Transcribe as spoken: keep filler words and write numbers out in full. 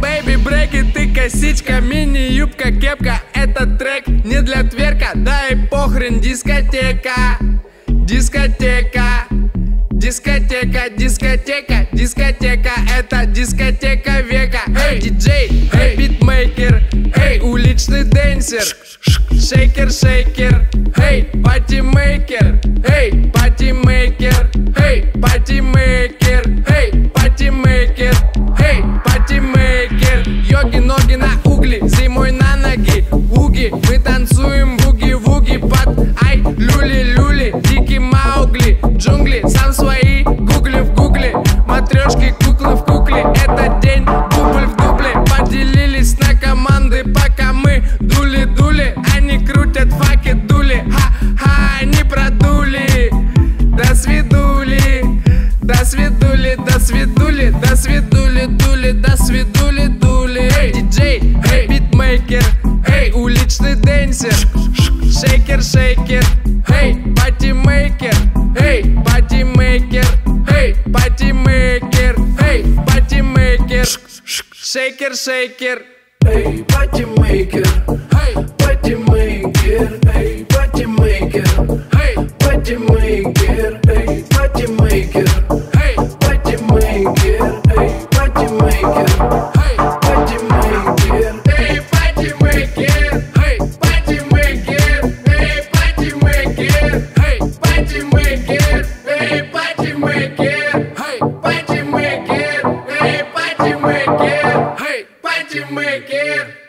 бэйби, брейки, ты косичка, мини-юбка, кепка. Этот трек не для тверка, да и похрен, дискотека. Дискотека, дискотека, дискотека, дискотека. Это дискотека века. Эй, диджей, эй, битмейкер, эй, уличный дэнсер, шейкер, шейкер, эй, патимейкер, эй, патимейкер, эй, патимейкер, эй, патимейкер, эй, патимейкер. Йоги, ноги на угли, зимой на ноги, уги. Мы танцуем буги-вуги под ай, люли-люли, дикий Маугли, джунгли, сам свои гугли в гугле, матрешки, куклы в кукле. Этот день дубль в дубле, поделились на команды, пока мы дули-дули. Они крутят факи, дули, ха-ха, они продули. До свидули, до свидули, до свидули, до свидули, дули, до свидули, дули. Эй, диджей, эй, битмейкер, эй, уличный дэнсер, шейкер, шейкер, эй, патимейкер, эй, патимейкер, эй, патимейкер, эй, патимейкер, шейкер, шейкер. Эй, патимейкер, эй, патимейкер, эй, патимейкер, эй, патимейкер, эй, патимейкер, эй, патимейкер, эй, патимейкер, эй, патимейкер, Эй, патимейкер, эй, патимейкер, эй, патимейкер, эй, патимейкер, эй, патимейкер, эй, патимейкер, эй, патимейкер, эй, патимейкер.